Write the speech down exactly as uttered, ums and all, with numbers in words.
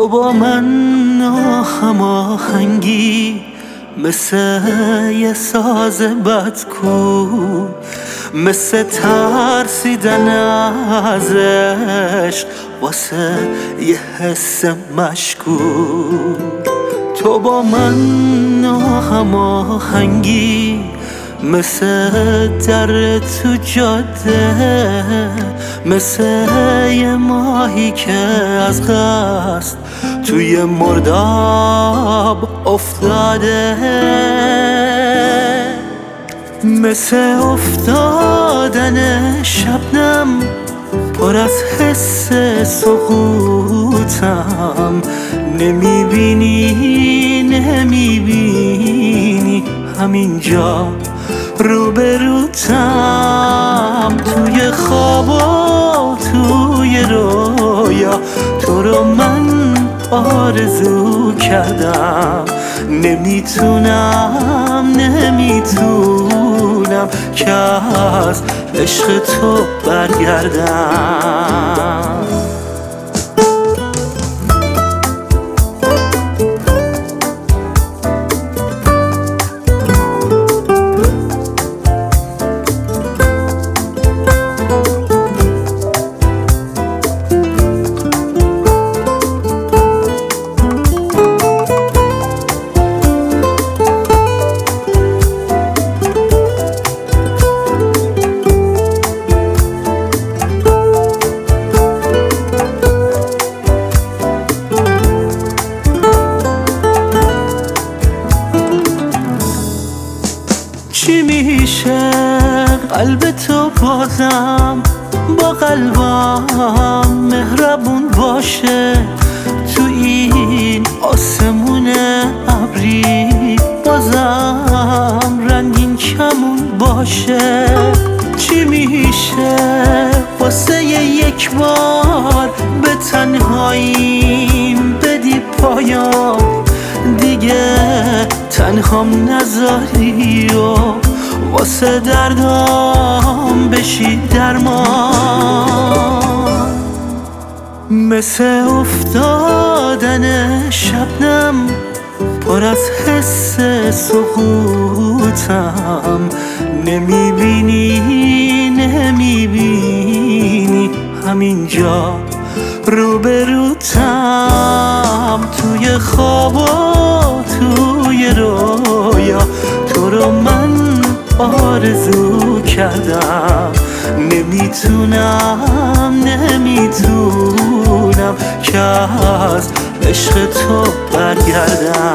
تو با من ناهماهنگی مثل یه ساز بدکو، مثل ترسیدن از عشق واسه یه حس مشکوک. تو با من ناهماهنگی مثل در تو جاده، مثل یه ماهی که از قصد توی مرداب افتاده، مثل افتادن شبنم پر از حس سقوطم. نمیبینی نمیبینی همینجا روبروتم، توی خواب و توی رویا تو رو من آرزو کردم. نمیتونم نمیتونم که از عشق تو برگردم. چی میشه قلب تو بازم با قلبم مهربون باشه، تو این آسمون ابری بازم رنگین کمون باشه. چی میشه واسه یک بار به تنهاییم بدی پایان، دیگه تنهام نذاری و واسه دردام بشی درمان. مثل افتادن شبنم پر از حس سقوطم. نمیبینی نمیبینی همینجا روبروتم، توی خواب و توی رویا تو رو من آرزو کردم. نمیتونم نمیتونم که از عشق تو برگردم.